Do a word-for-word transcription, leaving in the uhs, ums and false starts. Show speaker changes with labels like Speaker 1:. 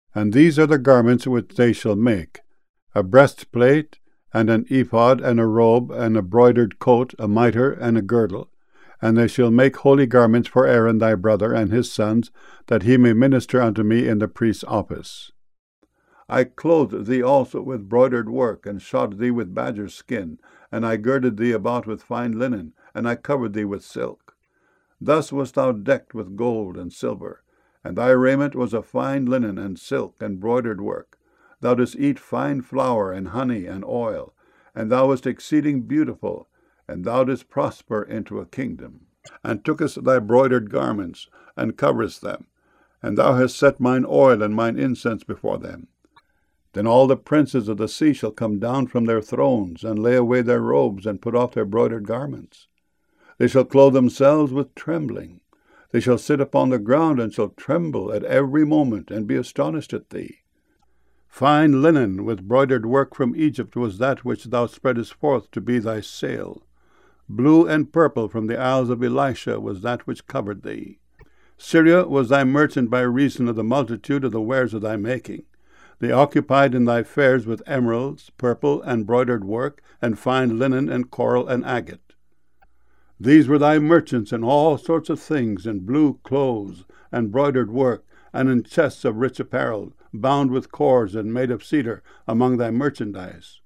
Speaker 1: And these are the garments which they shall make: a breastplate, and an ephod, and a robe, and a broidered coat, a mitre, and a girdle. And they shall make holy garments for Aaron thy brother and his sons, that he may minister unto me in the priest's office. I clothed thee also with broidered work, and shod thee with badger's skin, and I girded thee about with fine linen, and I covered thee with silk. Thus wast thou decked with gold and silver, and thy raiment was of fine linen and silk and broidered work. Thou didst eat fine flour and honey and oil, and thou wast exceeding beautiful, and thou didst prosper into a kingdom, and tookest thy broidered garments, and coverest them, and thou hast set mine oil and mine incense before them. Then all the princes of the sea shall come down from their thrones, and lay away their robes, and put off their broidered garments. They shall clothe themselves with trembling. They shall sit upon the ground, and shall tremble at every moment, and be astonished at thee. Fine linen with broidered work from Egypt was that which thou spreadest forth to be thy sail. Blue and purple from the isles of Elisha was that which covered thee. Syria was thy merchant by reason of the multitude of the wares of thy making. They occupied in thy fairs with emeralds, purple, and broidered work, and fine linen, and coral, and agate. These were thy merchants in all sorts of things, in blue clothes, and broidered work, and in chests of rich apparel, bound with cords and made of cedar, among thy merchandise.